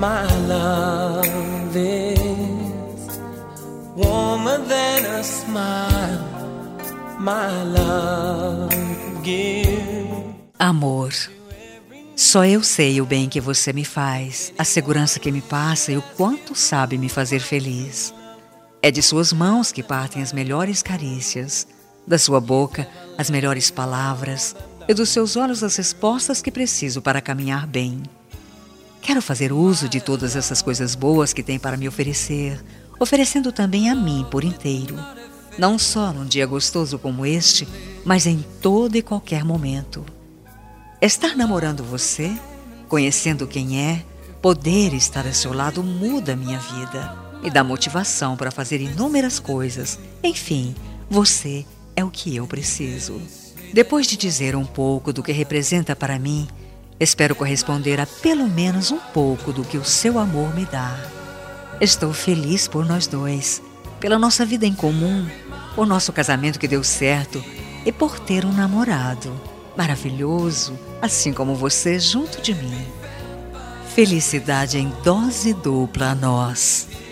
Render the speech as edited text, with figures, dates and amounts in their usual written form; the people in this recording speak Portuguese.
My love is warmer than a smile. My love gives. Amor, só eu sei o bem que você me faz, a segurança que me passa e o quanto sabe me fazer feliz. É de suas mãos que partem as melhores carícias, da sua boca as melhores palavras e dos seus olhos as respostas que preciso para caminhar bem. Quero fazer uso de todas essas coisas boas que tem para me oferecer, oferecendo também a mim por inteiro. Não só num dia gostoso como este, mas em todo e qualquer momento. Estar namorando você, conhecendo quem é, poder estar a seu lado muda a minha vida, me dá motivação para fazer inúmeras coisas. Enfim, você é o que eu preciso. Depois de dizer um pouco do que representa para mim, espero corresponder a pelo menos um pouco do que o seu amor me dá. Estou feliz por nós dois, pela nossa vida em comum, por nosso casamento que deu certo e por ter um namorado maravilhoso, assim como você junto de mim. Felicidade em dose dupla a nós.